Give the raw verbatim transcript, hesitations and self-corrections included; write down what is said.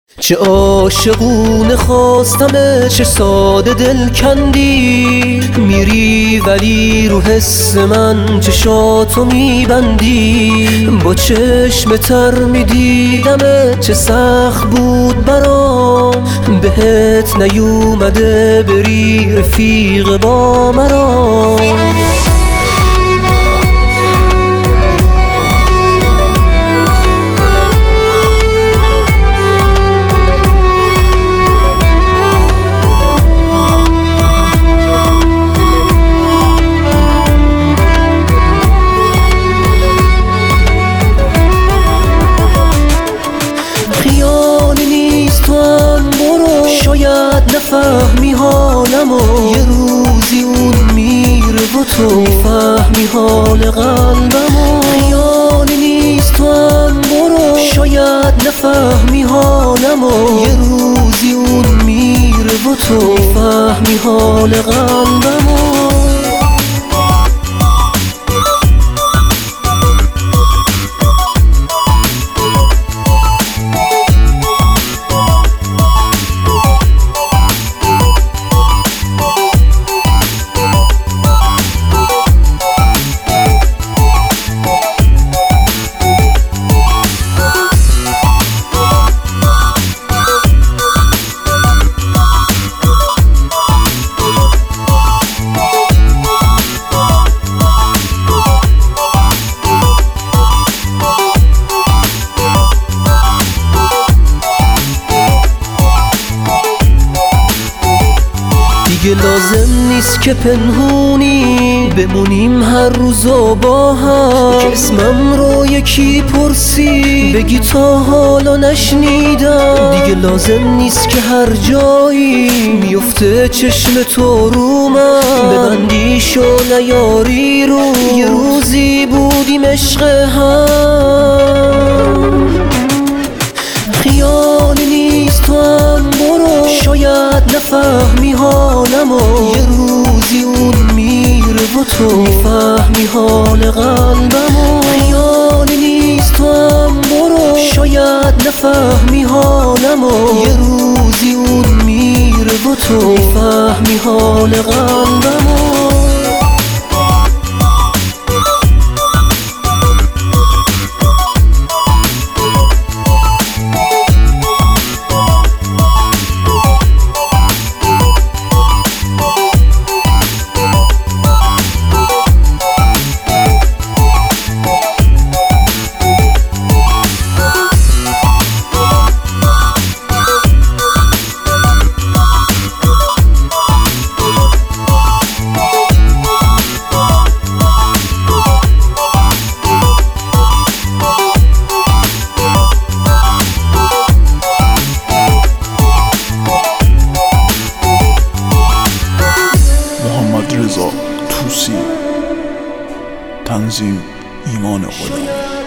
چه عاشقونه خواستمه، چه ساده دل کندی، میری ولی رو حس من چشاتو میبندی. با چشم تر میدیدمه، چه سخت بود برام، بهت نیومده بری رفیق با مرام. خیالی نیست تو هم برو، شاید نفهمی حالمو، یه روزی اون میره و تو میفهمی حال قلبمو. خیالی نیست تو هم برو، شاید نفهمی حالمو، یه روزی اون میره و تو میفهمی حال قلبمو. دیگه لازم نیست که پنهونی بمونیم هر روزو با هم، که اسمم رو یکی پرسی بگی تا حالا نشنیدم. دیگه لازم نیست که هر جایی میفته چشم تو رو من ببندیش و نیاری رو، یه روزی بودیم عشق هم. خیالی نیست تو هم برو، شاید نفهمی حالمو، یه روزی اون میره و تو میفهمی حال قلبمو. خیالی نیست تو هم برو، شاید نفهمی حالمو، یه روزی اون میره و تو میفهمی حال قلبمو. محمد رضا طوسی، تنظیم ایمان غلامی.